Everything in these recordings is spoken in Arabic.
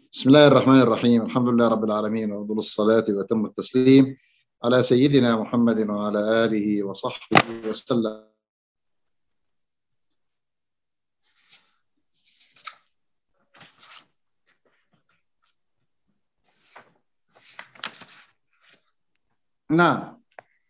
بسم الله الرحمن الرحيم. الحمد لله رب العالمين، وأفضل الصلاة وأتم التسليم على سيدنا محمد وعلى آله وصحبه وسلم. نعم.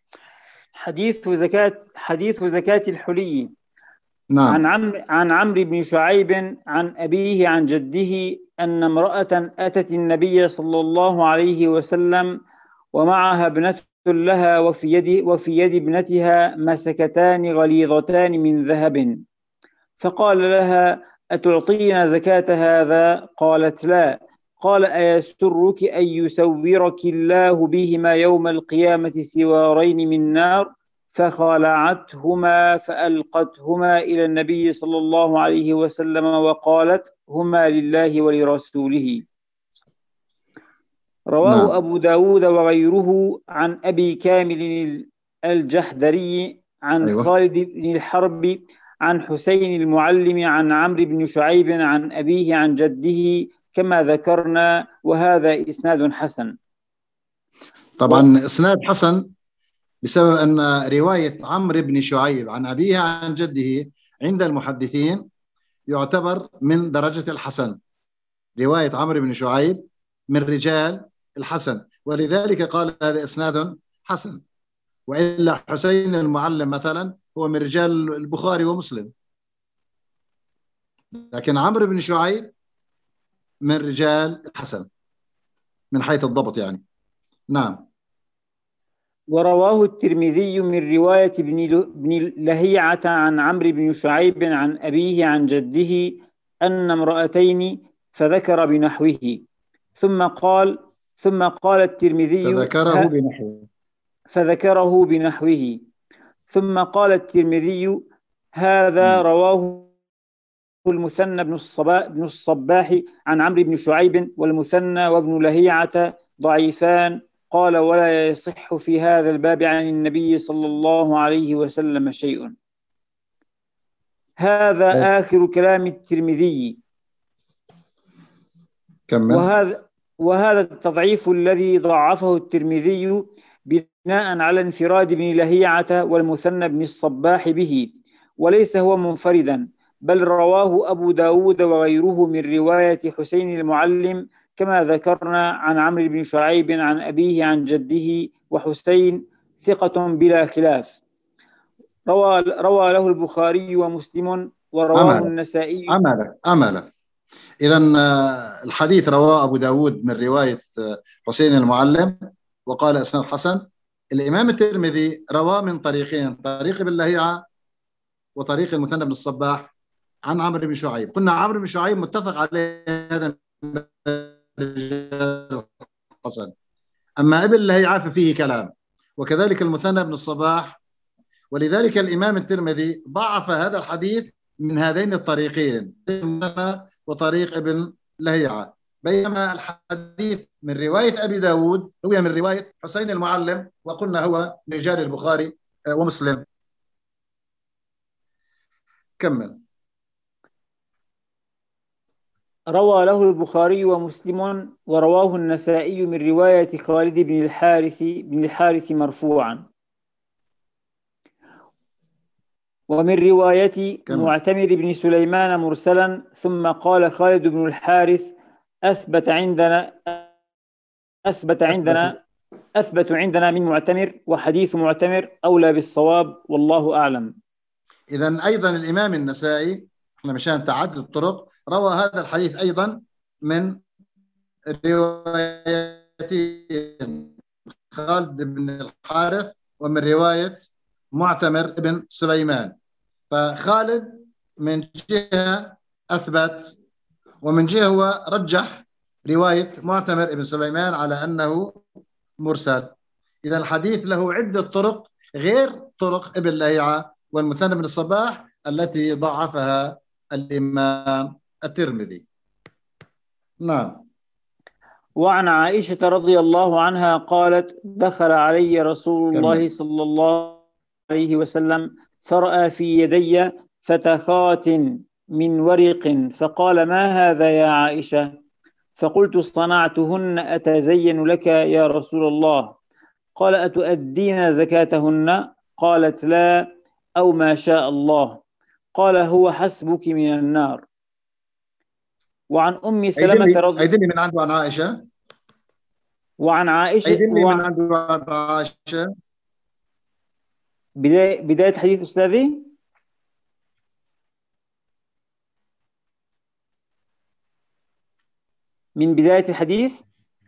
حديث زكاة الحلي. نعم. عن عمرو بن شعيب عن أبيه عن جده أن امرأة أتت النبي صلى الله عليه وسلم ومعها ابنة لها، وفي يد ابنتها مسكتان غليظتان من ذهب، فقال لها: أتعطين زكاة هذا؟ قالت: لا. قال: أيسرك أن يسورك الله بهما يوم القيامة سوارين من نار؟ فخلعتهما فألقتهما إلى النبي صلى الله عليه وسلم وقالت: هما لله ولرسوله. رواه نعم. أبو داود وغيره عن أبي كامل الجحدري عن خالد بن الحرب عن حسين المعلم عن عمرو بن شعيب عن أبيه عن جده كما ذكرنا، وهذا إسناد حسن. طبعا إسناد حسن بسبب أن رواية عمرو بن شعيب عن أبيه عن جده عند المحدثين يعتبر من درجة الحسن. رواية عمرو بن شعيب من رجال الحسن، ولذلك قال هذا إسناد حسن. وإلا حسين المعلم مثلا هو من رجال البخاري ومسلم، لكن عمرو بن شعيب من رجال الحسن من حيث الضبط يعني. نعم. ورواه الترمذي من رواية ابن لهيعة عن عمرو بن شعيب عن أبيه عن جده أن امرأتين، فذكر بنحوه. ثم قال الترمذي فذكره بنحوه. ثم قال الترمذي: هذا رواه المثنى بن الصباح عن عمرو بن شعيب، والمثنى وابن لهيعة ضعيفان. قال: ولا يصح في هذا الباب عن النبي صلى الله عليه وسلم شيء. هذا آخر كلام الترمذي. وهذا التضعيف الذي ضعفه الترمذي بناء على انفراد ابن لهيعة والمثنى بن الصباح به، وليس هو منفردا، بل رواه أبو داود وغيره من رواية حسين المعلم كما ذكرنا عن عمرو بن شعيب عن أبيه عن جده، وحسين ثقة بلا خلاف. روى له البخاري ومسلم ورواه النسائي. أمل. إذن الحديث رواه أبو داود من رواية حسين المعلم وقال إسناد حسن. الإمام الترمذي رواه من طريقين، طريق ابن لهيعة وطريق المثنى بن الصباح عن عمرو بن شعيب. قلنا عمرو بن شعيب متفق عليه هذا حسن، أما ابن لهيعة ففيه كلام، وكذلك المثنى بن الصباح. ولذلك الإمام الترمذي ضعف هذا الحديث من هذين الطريقين، وطريق ابن لهيعة، بينما الحديث من رواية أبي داود روي من رواية حسين المعلم، وقلنا هو من رجال البخاري ومسلم. كمل. روى له البخاري ومسلم ورواه النسائي من رواية خالد بن الحارث مرفوعا. ومن رواية معتمر بن سليمان مرسلا. ثم قال خالد بن الحارث: أثبت عندنا من معتمر، وحديث معتمر أولى بالصواب، والله أعلم. إذن أيضا الإمام النسائي، احنا مشان تعدد الطرق، روى هذا الحديث أيضا من روايتين، خالد بن الحارث ومن رواية معتمر بن سليمان. فخالد من جهة أثبت، ومن جهة هو رجح رواية معتمر بن سليمان على أنه مرسل. إذا الحديث له عدة طرق غير طرق ابن لهيعة والمثنى بن الصباح التي ضعفها الإمام الترمذي. نعم. وعن عائشة رضي الله عنها قالت: دخل علي رسول الله صلى الله عليه وسلم فرأى في يدي فتخات من ورق، فقال: ما هذا يا عائشة؟ فقلت صنعتهن أتزين لك يا رسول الله؟ قال أتؤدين زكاتهن؟ قالت لا، أو ما شاء الله. قال هو حسبك من النار. وعن أم سلمة أيدني من عنده عن عائشة. وعن عائشة أيدني من عنده عن عائشة. بداية حديث أستاذي. من بداية الحديث.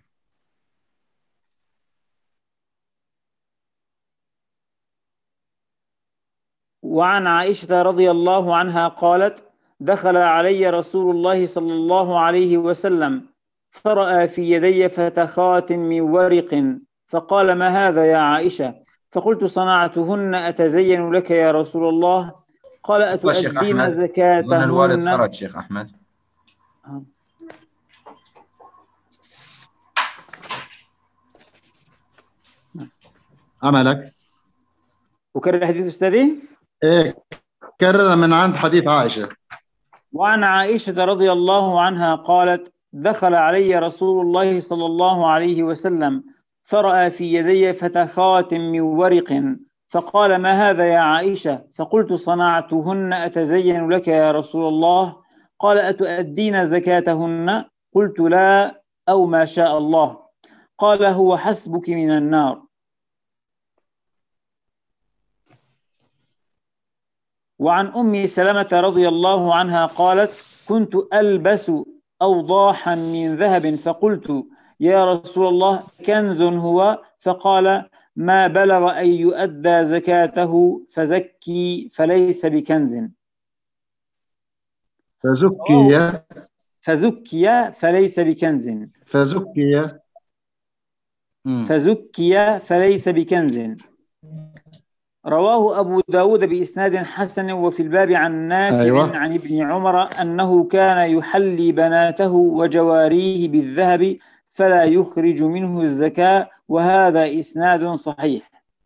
وعن عائشة رضي الله عنها قالت دخل علي رسول الله صلى الله عليه وسلم فرأى في يدي فتخات من ورق فقال ما هذا يا عائشة؟ فقلت صنعتهن أتزين لك يا رسول الله؟ قال أتؤدين زكاتهن؟ الوالد زكاتهن؟ خرج شيخ أحمد. عملك أكرر الحديث أستاذي؟ إيه، كرر من عند حديث عائشة. وعن عائشة رضي الله عنها قالت دخل علي رسول الله صلى الله عليه وسلم فرأى في يدي فتخات من ورق فقال ما هذا يا عائشة؟ فقلت صنعتهن أتزين لك يا رسول الله؟ قال أتؤدين زكاتهن؟ قلت لا، أو ما شاء الله. قال هو حسبك من النار. وعن أم سلمة رضي الله عنها قالت كنت ألبس أوضاحا من ذهب فقلت يا رسول الله كنز هو؟ فقال ما بلغ أن يؤدى زكاته فزكي فليس بكنز. فزكي فليس بكنز. فزكي فليس بكنز. رواه أبو داود بإسناد حسن. وفي الباب عن نافع عن ابن عمر أنه كان يحلي بناته وجواريه بالذهب فلا يخرج منه الزكاة، وهذا إسناد صحيح.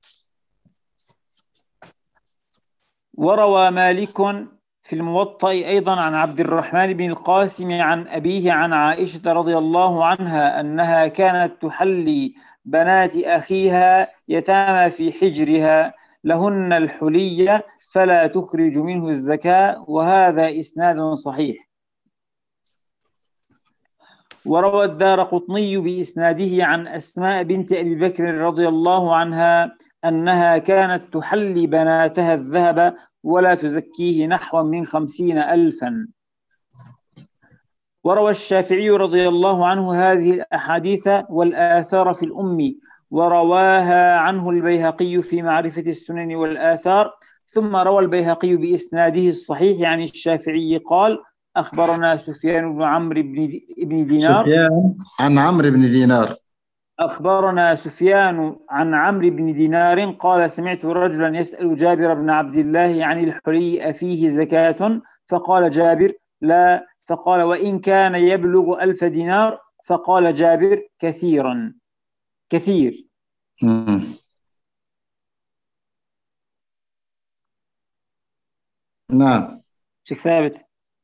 وروى مالك في الموطأ أيضا عن عبد الرحمن بن القاسم عن أبيه عن عائشة رضي الله عنها أنها كانت تحلي بنات أخيها يتامى في حجرها لهن الحلي فلا تخرج منه الزكاة، وهذا إسناد صحيح. وروى الدارقطني بإسناده عن أسماء بنت أبي بكر رضي الله عنها أنها كانت تحلي بناتها الذهب ولا تزكيه نحو من 50,000. وروى الشافعي رضي الله عنه هذه الأحاديث والآثار في الأم، ورواها عنه البيهقي في معرفة السنن والآثار. ثم روى البيهقي بإسناده الصحيح عن الشافعي قال أخبرنا سفيان بن عمرو بن دينار. سفيان عن عمرو بن دينار. أخبرنا سفيان عن عمرو بن دينار قال سمعت رجلا يسأل جابر بن عبد الله عن الحلي أفيه زكاة؟ فقال جابر لا. فقال وإن كان يبلغ 1000 دينار؟ فقال جابر كثيرا كثير. نعم شيخ ثابت.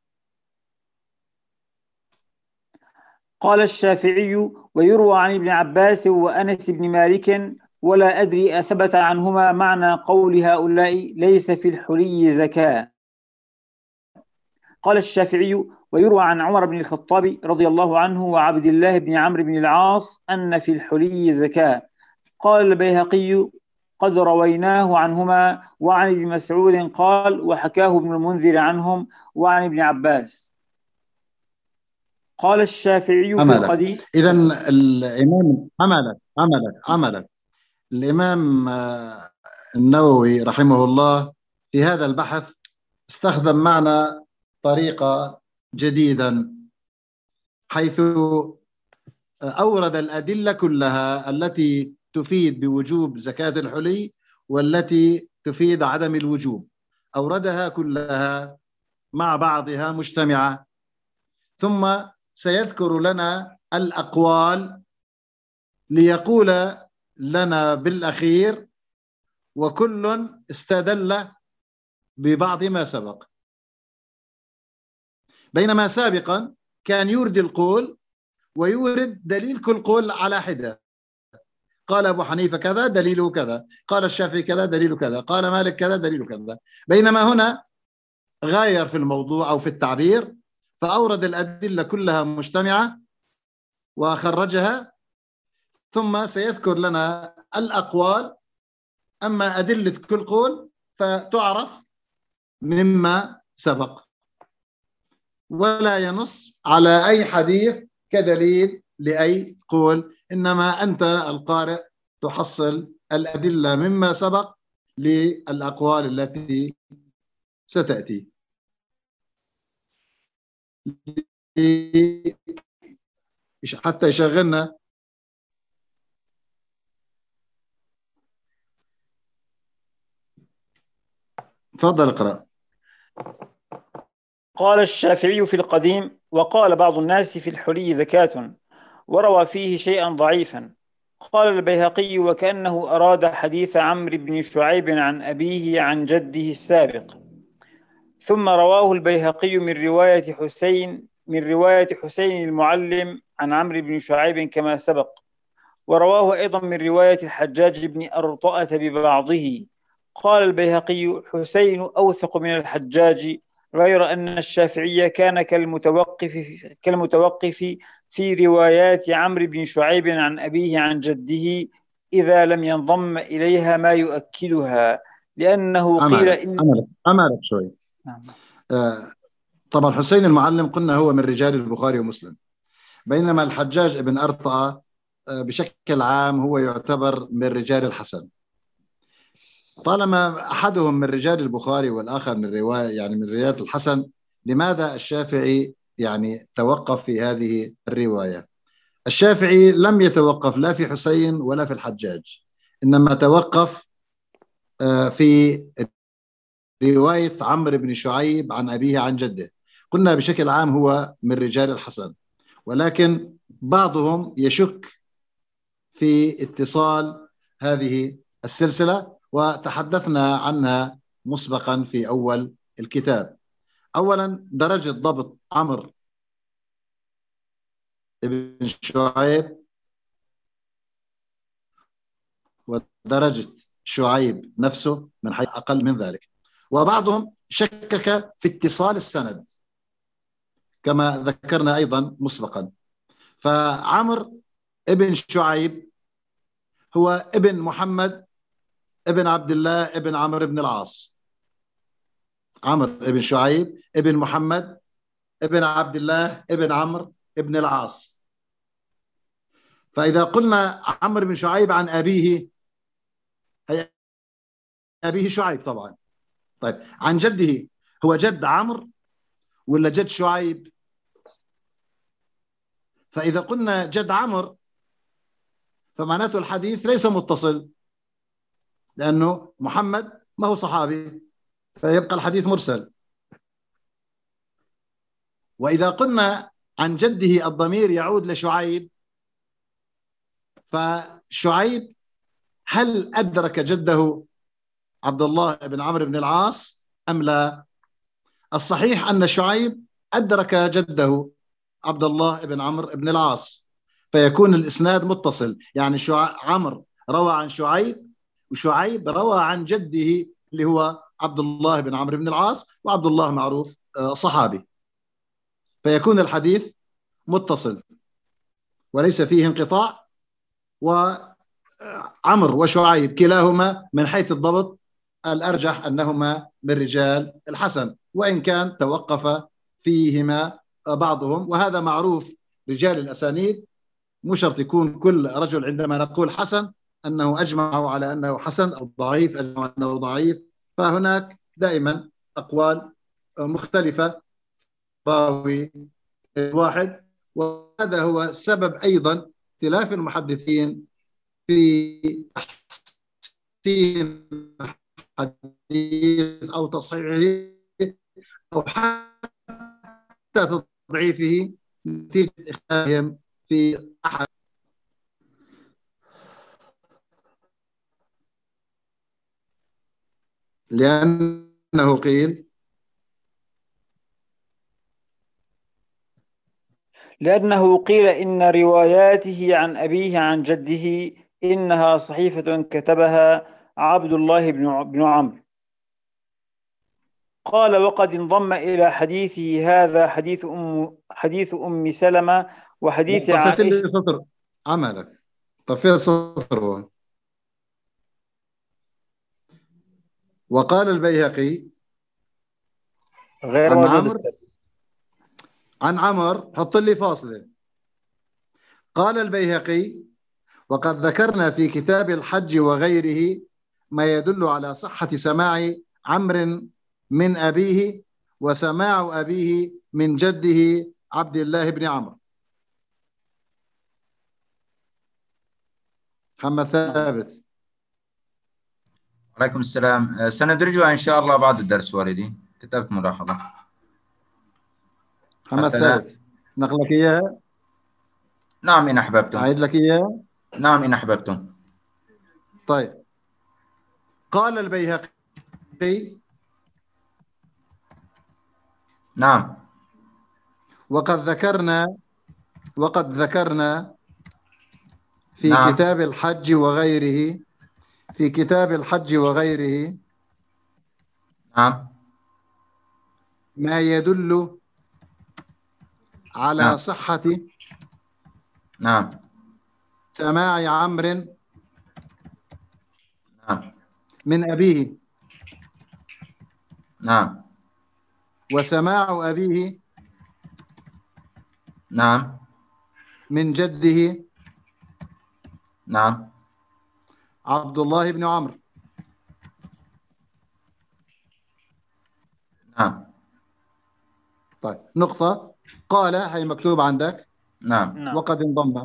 قال الشافعي ويروى عن ابن عباس وأنس بن مالك ولا أدري أثبت عنهما معنى قول هؤلاء ليس في الحلي زكاة. قال الشافعي ويروى عن عمر بن الخطاب رضي الله عنه وعبد الله بن عمرو بن العاص أن في الحلي زكاة. قال البيهقي قد رويناه عنهما. وعن ابن مسعود قال وحكاه ابن المنذر عنهم وعن ابن عباس. قال الشافعي في القديم. إذن الإمام عملك الإمام النووي رحمه الله في هذا البحث استخدم معنا طريقة جديدة، حيث أورد الأدلة كلها التي تفيد بوجوب زكاة الحلي والتي تفيد عدم الوجوب، أوردها كلها مع بعضها مجتمعة، ثم سيذكر لنا الأقوال ليقول لنا بالأخير وكل استدل ببعض ما سبق، بينما سابقا كان يرد القول ويورد دليل كل قول على حدة. قال أبو حنيفة كذا دليله كذا، قال الشافعي كذا دليله كذا، قال مالك كذا دليله كذا. بينما هنا غاير في الموضوع أو في التعبير، فأورد الأدلة كلها مجتمعة وخرجها، ثم سيذكر لنا الأقوال. أما أدلة كل قول فتعرف مما سبق، ولا ينص على أي حديث كدليل لأي قول، إنما أنت القارئ تحصل الأدلة مما سبق للأقوال التي ستأتي. حتى يشغلنا. تفضل اقرأ. قال الشافعي في القديم: وقال بعض الناس في الحلي زكاة، وروى فيه شيئا ضعيفا. قال البيهقي: وكأنه أراد حديث عمرو بن شعيب عن أبيه عن جده السابق. ثم رواه البيهقي من رواية حسين المعلم عن عمرو بن شعيب كما سبق، ورواه أيضا من رواية الحجاج بن أرطأة ببعضه. قال البيهقي: حسين أوثق من الحجاج، غير أن الشافعي كان كالمتوقف في روايات عمرو بن شعيب عن أبيه عن جده، إذا لم ينضم إليها ما يؤكدها، لأنه قيل إن أمالك شوي. نعم. طبعا حسين المعلم قلنا هو من رجال البخاري ومسلم، بينما الحجاج بن أرطأة بشكل عام هو يعتبر من رجال الحسن. طالما أحدهم من رجال البخاري والآخر من رواية يعني من رجال الحسن، لماذا الشافعي يعني توقف في هذه الرواية؟ الشافعي لم يتوقف لا في حسين ولا في الحجاج، إنما توقف في رواية عمرو بن شعيب عن أبيه عن جده. قلنا بشكل عام هو من رجال الحسن، ولكن بعضهم يشك في اتصال هذه السلسلة، وتحدثنا عنها مسبقا في أول الكتاب. أولا درجة ضبط عمرو بن شعيب ودرجة شعيب نفسه من حيث أقل من ذلك. وبعضهم شكك في اتصال السند كما ذكرنا أيضا مسبقا. فعمرو ابن شعيب هو ابن محمد ابن عبد الله ابن عمرو بن العاص. عمرو ابن شعيب ابن محمد ابن عبد الله ابن عمرو ابن العاص. فإذا قلنا عمرو بن شعيب عن أبيه، هي أبيه شعيب طبعا. طيب عن جده، هو جد عمرو ولا جد شعيب؟ فإذا قلنا جد عمرو فمعناته الحديث ليس متصل، لأنه محمد ما هو صحابي، فيبقى الحديث مرسل. وإذا قلنا عن جده الضمير يعود لشعيب، فشعيب هل أدرك جده عبد الله بن عمرو بن العاص أم لا؟ الصحيح أن شعيب أدرك جده عبد الله بن عمرو بن العاص، فيكون الإسناد متصل. يعني عمرو روى عن شعيب، وشعيب روى عن جده اللي هو عبد الله بن عمرو بن العاص، وعبد الله معروف صحابي، فيكون الحديث متصل وليس فيه انقطاع. وعمرو وشعيب كلاهما من حيث الضبط الأرجح أنهما من رجال الحسن، وإن كان توقف فيهما بعضهم، وهذا معروف. رجال الأسانيد مو شرط يكون كل رجل عندما نقول حسن أنه أجمعوا على أنه حسن، أو ضعيف أجمعوا أنه ضعيف. فهناك دائما أقوال مختلفة راوي واحد، وهذا هو سبب أيضا اختلاف المحدثين في تحسين الحديث أو تصحيحه أو حتى تضعيفه نتيجة اختلافهم في أحد. لأنه قيل لأنه قيل إن رواياته عن أبيه عن جده إنها صحيفة كتبها عبد الله بن عمرو. قال وقد انضم إلى حديثه هذا حديث أم سلمة وحديث طفيت عائشة. لي سطر عملك، طفيت سطر هون. وقال البيهقي غير عن موجود عمرو، أستاذ. عن عمر حط لي فاصلة. قال البيهقي وقد ذكرنا في كتاب الحج وغيره ما يدل على صحة سماع عمرو من أبيه وسماع أبيه من جده عبد الله بن عمرو. محمد ثابت. عليكم السلام. سندرجها إن شاء الله بعد الدرس والدي، كتبت ملاحظة. محمد ثابت نقلك إياها؟ نعم إن أحببتم. أعيد لك إياها؟ نعم إن أحببتم. طيب. قال البيهقي نعم. وقد ذكرنا في نعم. كتاب الحج وغيره نعم. ما يدل على نعم. صحة نعم. سماع عمرو نعم. من أبيه نعم. وسماع أبيه نعم. من جده نعم. عبد الله بن عمرو. نعم. طيب نقطة. قال هي مكتوب عندك. نعم. وقد انضم.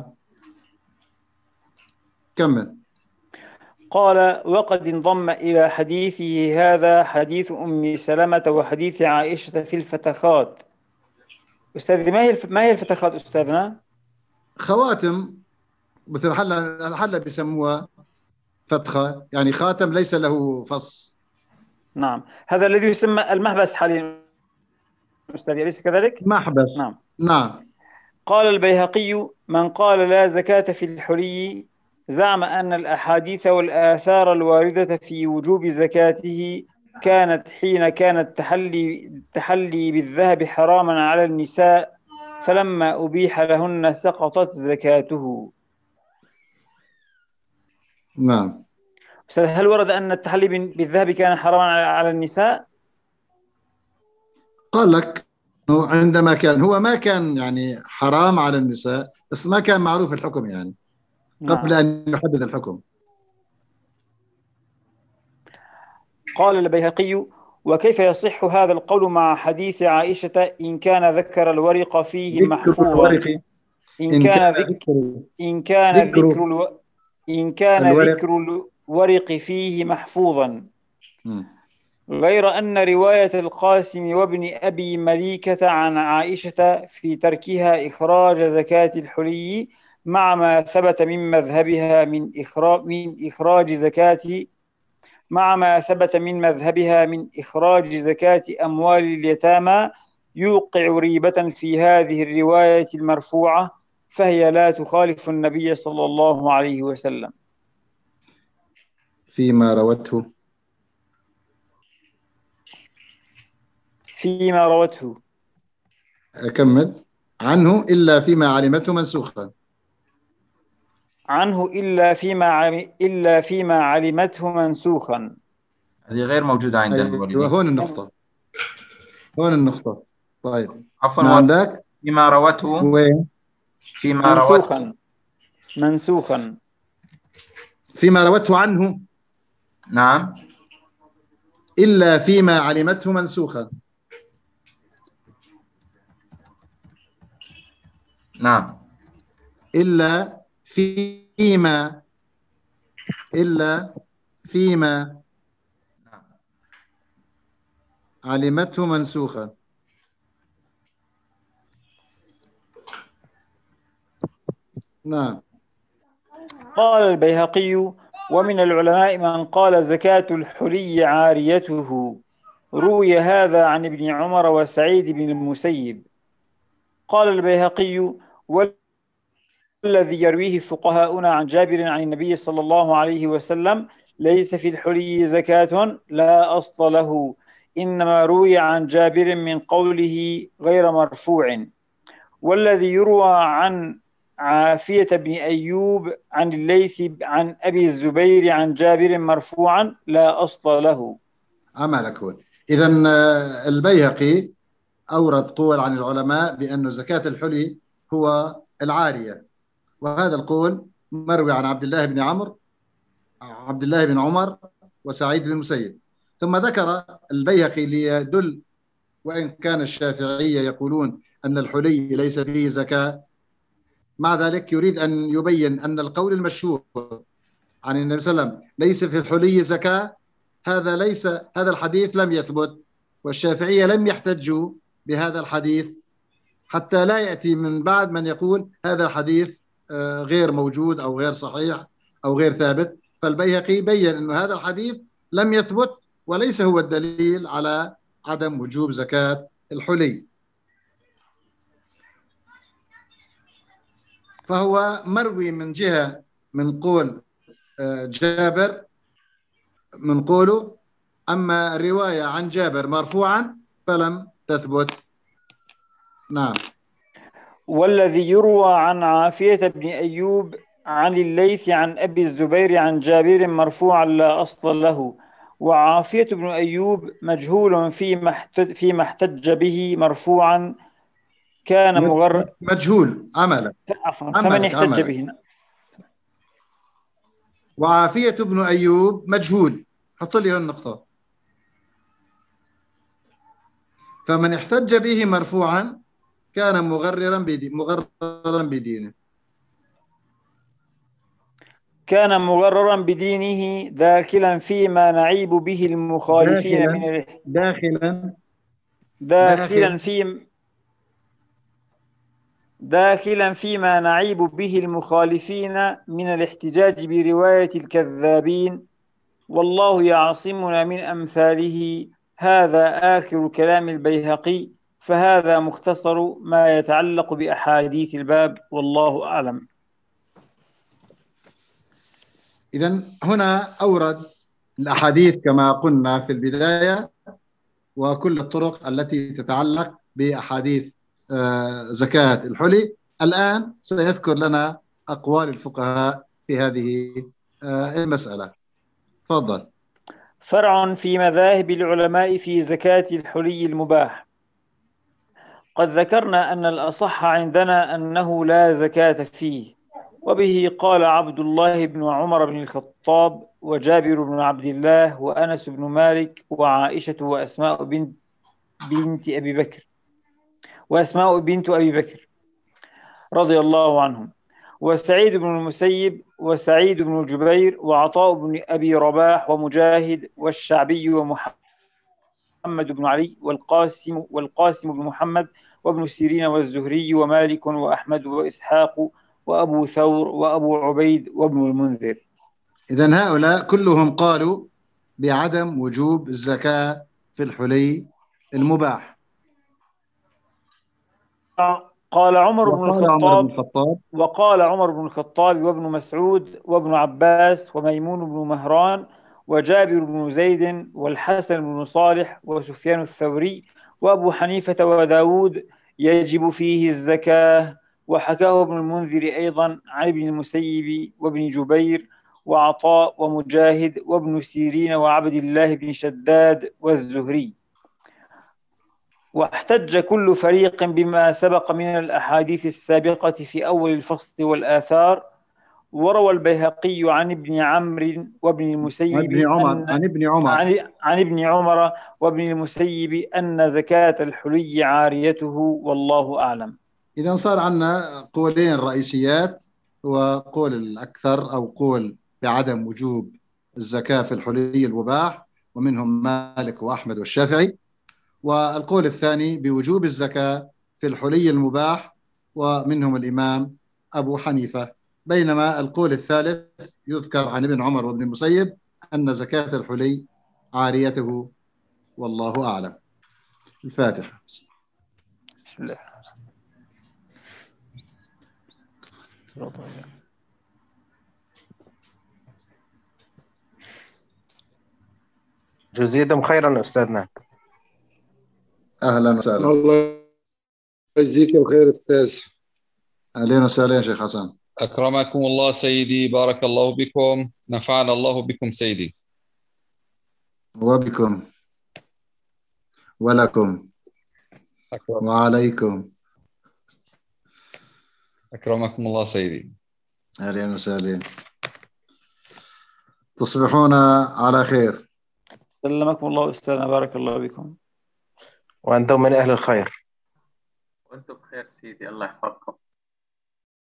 كمل. قال وقد انضم إلى حديثه هذا حديث أم سلمة وحديث عائشة في الفتخات. أستاذ ما هي الفتخات أستاذنا؟ خواتم، مثل هلا بيسموها فتخة، يعني خاتم ليس له فص. نعم، هذا الذي يسمى المحبس حاليا أستاذ، أليس كذلك؟ محبس. نعم. قال البيهقي من قال لا زكاة في الحلي زعم أن الأحاديث والآثار الواردة في وجوب زكاته كانت حين كان التحلي بالذهب حراما على النساء، فلما أبيح لهن سقطت زكاته. نعم. أستاذ، هل ورد أن التحلي بالذهب كان حراما على النساء؟ قال لك عندما كان هو ما كان يعني حرام على النساء، بس ما كان معروف الحكم يعني قبل أن يحدد الحكم. قال البيهقي وكيف يصح هذا القول مع حديث عائشة إن كان ذكر الورق فيه محفوظا؟ إن كان ذكر الورق فيه محفوظا، غير أن رواية القاسم وابن أبي مليكة عن عائشة في تركها إخراج زكاة الحلي مع ما ثبت من مذهبها من إخراج زكاة أموال اليتامى يوقع ريبة في هذه الرواية المرفوعة، فهي لا تخالف النبي صلى الله عليه وسلم فيما روته أكمل عنه إلا فيما علمته منسوخا. عنه إلا فيما علمته منسوخا. هذه غير موجودة عندنا. أيوة هون النقطة. طيب عفوا، ما عندك فيما روته وين؟ منسوخا فيما روته عنه. نعم. إلا فيما علمته منسوخا. نعم. إلا فيما علمته منسوخا. نعم. قال البيهقي ومن العلماء من قال زكاة الحلي عاريته، روي هذا عن ابن عمر وسعيد بن المسيب. قال البيهقي والذي يرويه فقهاؤنا عن جابر عن النبي صلى الله عليه وسلم ليس في الحلي زكاة لا أصل له، إنما روي عن جابر من قوله غير مرفوع. والذي يروى عن عافية بن أيوب عن الليث عن أبي الزبير عن جابر مرفوعا لا أصل له. عملك هون. إذا البيهقي أورد قول عن العلماء بأن زكاة الحلي هو العارية، وهذا القول مروي عن عبد الله بن عمر وسعيد بن المسيب. ثم ذكر البيهقي ليدل، وإن كان الشافعية يقولون أن الحلي ليس فيه زكاة، مع ذلك يريد أن يبين أن القول المشهور عن النبي صلى الله عليه وسلم ليس في الحلي زكاة، هذا الحديث لم يثبت، والشافعية لم يحتجوا بهذا الحديث، حتى لا يأتي من بعد من يقول هذا الحديث غير موجود أو غير صحيح أو غير ثابت. فالبيهقي بين أن هذا الحديث لم يثبت وليس هو الدليل على عدم وجوب زكاة الحلي، فهو مروي من جهة من قول جابر من قوله، أما الرواية عن جابر مرفوعا فلم تثبت. نعم. والذي يروى عن عافية بن أيوب عن الليث عن أبي الزبير عن جابر مرفوعا لا أصل له. وعافية بن أيوب مجهول فيما احتج به مرفوعا كان مجهول عملا. عفوا فمن احتج به. وعافية بن أيوب مجهول، حط لي النقطة. فمن احتج به مرفوعا كان مغررا بدينه. كان مغررا بدينه داخلا فيما نعيب به المخالفين من داخلا فيما نعيب به المخالفين من الاحتجاج برواية الكذابين، والله يعصمنا من أمثاله. هذا آخر كلام البيهقي، فهذا مختصر ما يتعلق بأحاديث الباب، والله أعلم. إذن هنا أورد الأحاديث كما قلنا في البداية، وكل الطرق التي تتعلق بأحاديث زكاة الحلي. الآن سيذكر لنا أقوال الفقهاء في هذه المسألة. تفضل. فرع في مذاهب العلماء في زكاة الحلي المباح. قد ذكرنا أن الأصح عندنا أنه لا زكاة فيه، وبه قال عبد الله بن عمر بن الخطاب وجابر بن عبد الله وأنس بن مالك وعائشة وأسماء بنت أبي بكر رضي الله عنهم، وسعيد بن المسيب وسعيد بن الجبير وعطاء بن أبي رباح ومجاهد والشعبي ومحمد بن علي والقاسم بن محمد وابن سيرين والزهري ومالك وأحمد وإسحاق وأبو ثور وأبو عبيد وابن المنذر. إذن هؤلاء كلهم قالوا بعدم وجوب الزكاة في الحلي المباح. وقال عمر بن الخطاب وابن مسعود وابن عباس وميمون بن مهران وجابر بن زيد والحسن بن صالح وسفيان الثوري وأبو حنيفة وداود يجب فيه الزكاة. وحكاه ابن المنذر أيضا عن ابن المسيب وابن جبير وعطاء ومجاهد وابن سيرين وعبد الله بن شداد والزهري. واحتج كل فريق بما سبق من الأحاديث السابقة في أول الفصل والآثار. وروى البيهقي عن ابن عمرو وابن المسيب عن ابن عمر وابن المسيب أن زكاة الحلي عاريته، والله أعلم. إذا صار عندنا قولين رئيسيات، وقول الأكثر أو قول بعدم وجوب الزكاة في الحلي المباح، ومنهم مالك وأحمد والشافعي، والقول الثاني بوجوب الزكاة في الحلي المباح، ومنهم الإمام أبو حنيفة. بينما القول الثالث يذكر عن ابن عمر وابن المسيب أن زكاة الحلي عاريته، والله أعلم. الفاتحة. بسم الله. جزيكم خيرا أستاذنا. أهلا وسهلا. الله يجزيك الخير أستاذ. أهلا وسهلا شيخ حسن. أكرمكم الله سيدي، بارك الله بكم، نفعنا الله بكم سيدي. وبكم ولكم وعليكم. أكرمكم الله سيدي. أهلا وسهلا. تصبحون على خير. سلمكم الله أستاذنا، بارك الله بكم. وأنتم من أهل الخير. وأنتم بخير سيدي، الله يحفظكم.